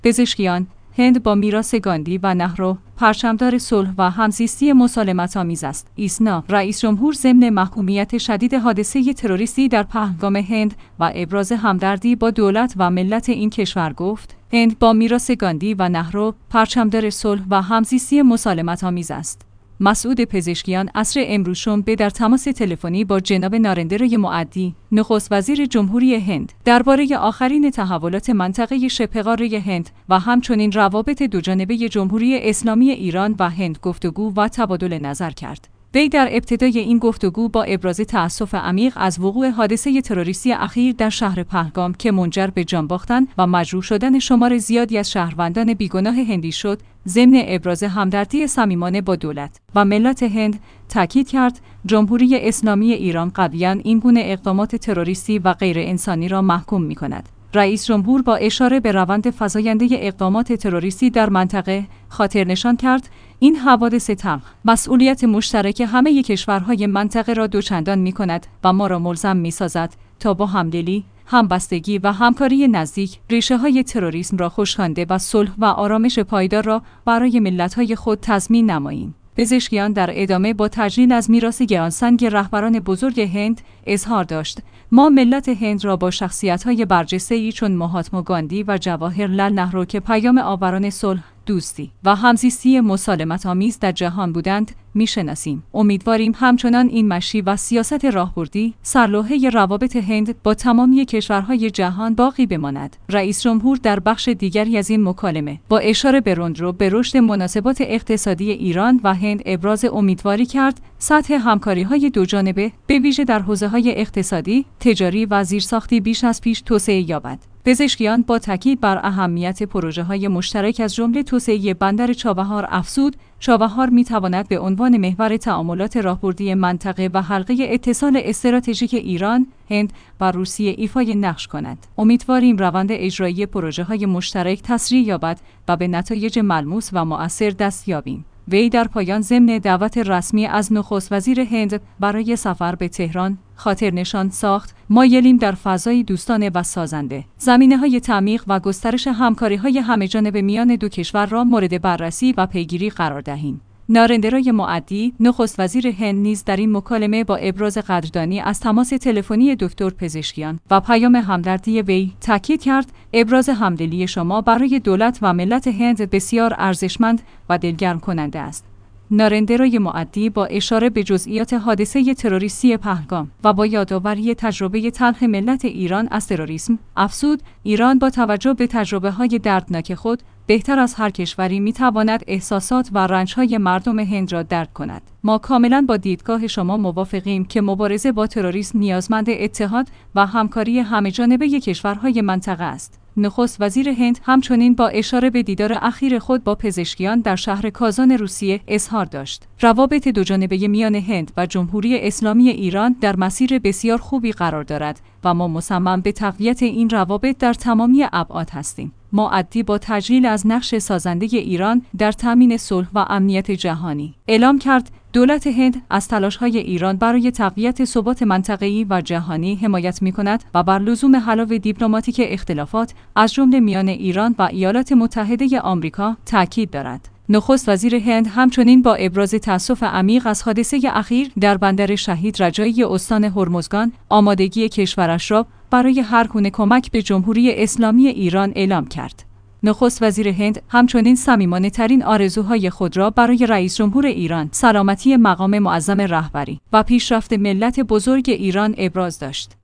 پزشکیان هند با میراث گاندی و نهرو پرچمدار صلح و همزیستی مسالمت‌آمیز است. ایسنا رئیس جمهور ضمن محکومیت شدید حادثه تروریستی در پهلگام هند و ابراز همدردی با دولت و ملت این کشور گفت: هند با میراث گاندی و نهرو پرچمدار صلح و همزیستی مسالمت‌آمیز است. مسعود پزشکیان عصر امروز شنبه در تماس تلفنی با جناب نارندرای مودی، نخست وزیر جمهوری هند، درباره آخرین تحولات منطقه شبه‌قاره هند و همچنین روابط دوجانبه جمهوری اسلامی ایران و هند گفتگو و تبادل نظر کرد. وی در ابتدای این گفتگو با ابراز تأسف عمیق از وقوع حادثه تروریستی اخیر در شهر پهلگام که منجر به جان باختن و مجروح شدن شمار زیادی از شهروندان بیگناه هندی شد، ضمن ابراز همدردی صمیمانه با دولت و ملت هند تاکید کرد جمهوری اسلامی ایران قطعاً این گونه اقدامات تروریستی و غیر انسانی را محکوم می‌کند. رئیس جمهور با اشاره به روند فزاینده اقدامات تروریستی در منطقه خاطر نشان کرد این حوادث تلخ مسئولیت مشترک همه کشورهای منطقه را دوچندان می‌کند و ما را ملزم می‌سازد تا با همدلی، همبستگی و همکاری نزدیک ریشه‌های تروریسم را خشکانده و صلح و آرامش پایدار را برای ملت‌های خود تضمین نماییم. پزشکیان در ادامه با تجلیل از میراث گرانسنگ رهبران بزرگ هند اظهار داشت: ما ملت هند را با شخصیت‌های برجسته‌ای چون مهاتما گاندی و جواهرلال نهرو که پیام آوران صلح، دوستی و همزیستی مسالمت‌آمیز در جهان بودند میشناسیم. امیدواریم همچنان این مشی و سیاست راهبردی سرلوحه روابط هند با تمامی کشورهای جهان باقی بماند. رئیس جمهور در بخش دیگری از این مکالمه با اشاره به رندرو به رشد مناسبات اقتصادی ایران و هند ابراز امیدواری کرد سطح همکاری‌های دوجانبه به ویژه در حوزه‌های اقتصادی، تجاری و زیرساختی بیش از پیش توسعه یابد. پزشکیان با تاکید بر اهمیت پروژه‌های مشترک از جمله توسعه بندر چابهار افزود: چابهار می‌تواند به عنوان محور تعاملات راهبردی منطقه و حلقه اتصال استراتژیک ایران، هند و روسیه ایفای نقش کند. امیدواریم روند اجرایی پروژه‌های مشترک تسریع یابد و به نتایج ملموس و مؤثر دست یابیم. وی در پایان ضمن دعوت رسمی از نخست وزیر هند برای سفر به تهران خاطر نشان ساخت: مایلیم در فضای دوستانه و سازنده زمینه‌های تعمیق و گسترش همکاری‌های همه‌جانبه میان دو کشور را مورد بررسی و پیگیری قرار دهیم. نارندرای مودی، نخست وزیر هند نیز در این مکالمه با ابراز قدردانی از تماس تلفنی دکتر پزشکیان و پیام همدردی وی تاکید کرد: ابراز همدلی شما برای دولت و ملت هند بسیار ارزشمند و دلگرم کننده است. نارندرای مودی با اشاره به جزئیات حادثه تروریستی پهلگام و با یادآوری تجربه تلخ ملت ایران از تروریسم افزود: ایران با توجه به تجربه‌های دردناک خود بهتر از هر کشوری می‌تواند احساسات و رنج‌های مردم هند را درک کند. ما کاملاً با دیدگاه شما موافقیم که مبارزه با تروریسم نیازمند اتحاد و همکاری همه‌جانبه کشورهای منطقه است. نخست وزیر هند همچنین با اشاره به دیدار اخیر خود با پزشکیان در شهر کازان روسیه اظهار داشت: روابط دوجانبه میان هند و جمهوری اسلامی ایران در مسیر بسیار خوبی قرار دارد و ما مصمم به تقویت این روابط در تمامی ابعاد هستیم. مودی با تجلیل از نقش سازنده ایران در تامین صلح و امنیت جهانی اعلام کرد: دولت هند از تلاش‌های ایران برای تقویت ثبات منطقه‌ای و جهانی حمایت می‌کند و بر لزوم حل دیپلماتیک اختلافات از جمله میان ایران و ایالات متحده آمریکا تاکید دارد. نخست وزیر هند همچنین با ابراز تأسف عمیق از حادثه اخیر در بندر شهید رجایی استان هرمزگان آمادگی کشورش را برای هر گونه کمک به جمهوری اسلامی ایران اعلام کرد. نخست وزیر هند همچنین صمیمانه‌ترین آرزوهای خود را برای رئیس جمهور ایران، سلامتی مقام معظم رهبری و پیشرفت ملت بزرگ ایران ابراز داشت.